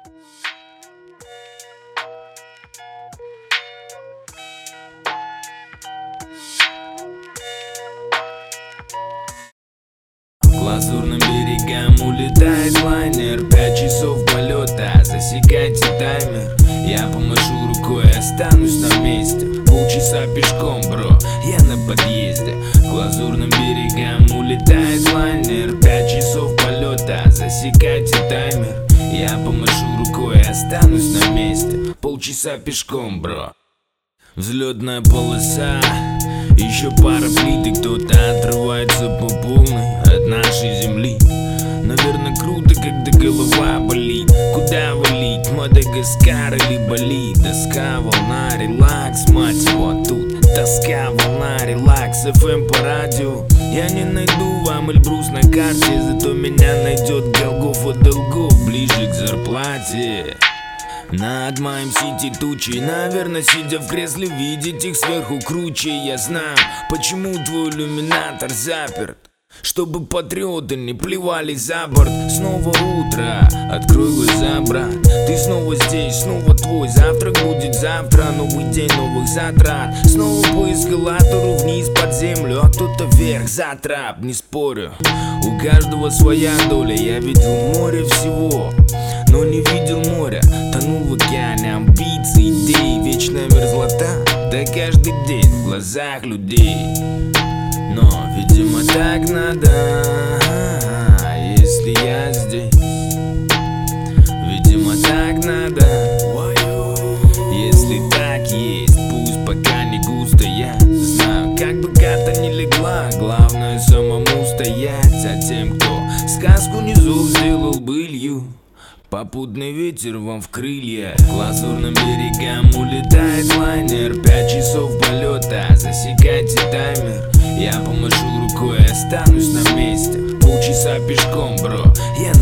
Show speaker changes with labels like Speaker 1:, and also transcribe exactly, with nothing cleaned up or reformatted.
Speaker 1: Лазурным берегам улетает лайнер. Пять часов полета, засекайте таймер. Я помашу рукой, останусь на месте. Полчаса пешком, бро, я на подъезде. К лазурным берегам улетает лайнер. Пять часов полета, засекайте таймер. Я помашу рукой, останусь на месте. Полчаса пешком, бро. Взлетная полоса, еще пара плит, и кто-то отрывается по полной от нашей земли. Наверное, круто, когда голова болит. Куда валить, Мадагаскар или Бали? Доска, волна, релакс, мать его, тут тоска, волна, релакс, эф эм по радио. Я не найду вам Эльбрус на карте, зато меня найдет Голгофа долгов ближе к зарплате. Над моим сити тучи, наверное, сидя в кресле, видеть их сверху круче. Я знаю, почему твой иллюминатор заперт, чтобы патриоты не плевали за борт. Снова утро, открой глаза, брат. Ты снова здесь, снова твой завтрак будет завтра. Новый день новых затрат. Снова по эскалатору вниз под землю, а кто-то вверх за трап, не спорю. У каждого своя доля, я видел море всего, но не видел моря. Тонул в океане амбиций, идей, вечная мерзлота. Да каждый день в глазах людей. Но, видимо, так надо, если я здесь. Видимо, так надо, если так есть. Пусть пока не густо, я знаю, как бы карта не легла. Главное самому стоять, а тем, кто сказку низу сделал былью, попутный ветер вам в крылья. К лазурным берегам улетает лайнер. Пять часов полета, засекайте таймер. Я помашу рукой, останусь на месте. Полчаса пешком, бро, я